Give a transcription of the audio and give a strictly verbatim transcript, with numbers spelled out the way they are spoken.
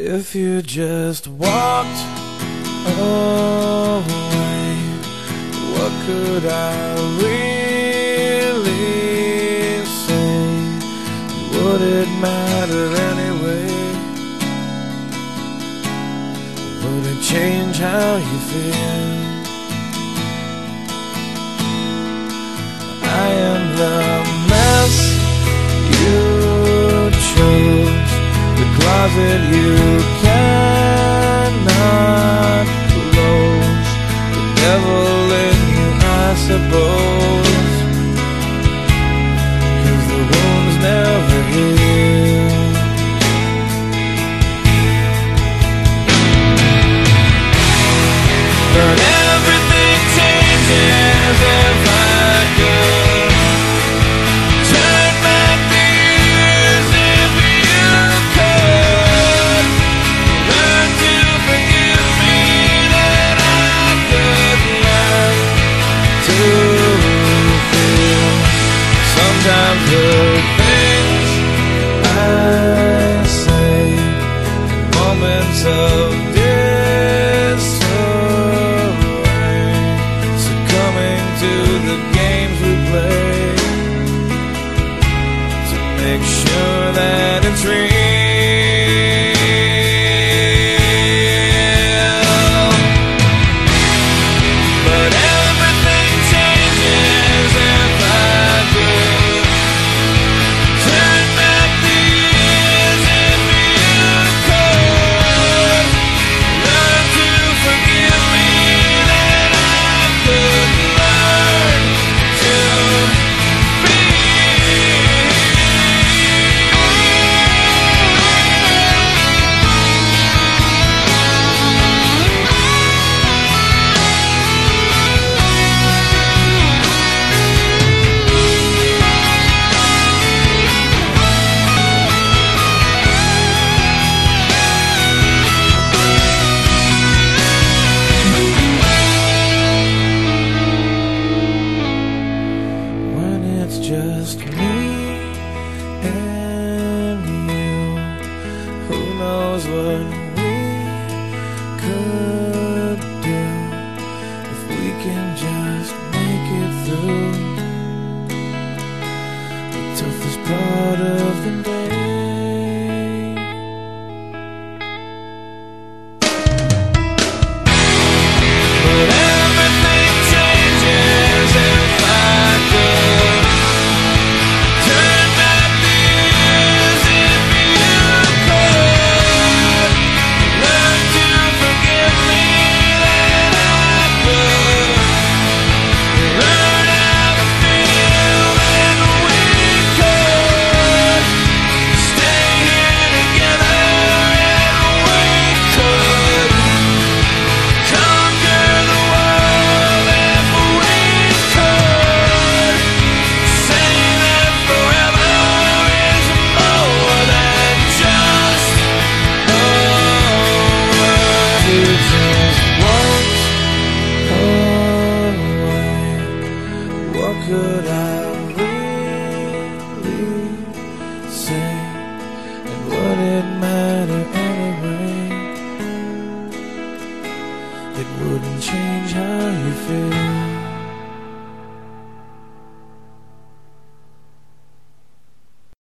If you just walked away, what could I really say? Would it matter anyway? Would it change how you feel? I am the mess you chose, the closet you cannot close, the devil in you, I suppose, 'cause the wounds never heal. But everything changes if I could turn back the years. If you could learn to forgive me, then I could learn to feel. Sometimes the things I say in moments of disarray, succumbing to the games we play, to make sure that it's real. But everything changes if I could turn back the years. If you could learn to forgive me, then I could learn to when it's just me and you. Who knows what we could do if we can just make it through the toughest part of the day. But everything changes if I could turn back the years. If you could learn to forgive me, then I could learn how to feel. And we could stay here together, and we could conquer the world. If we could say that forever is more than just over. You just walked away, what could I really say? And would it matter anyway? It wouldn't change how you feel.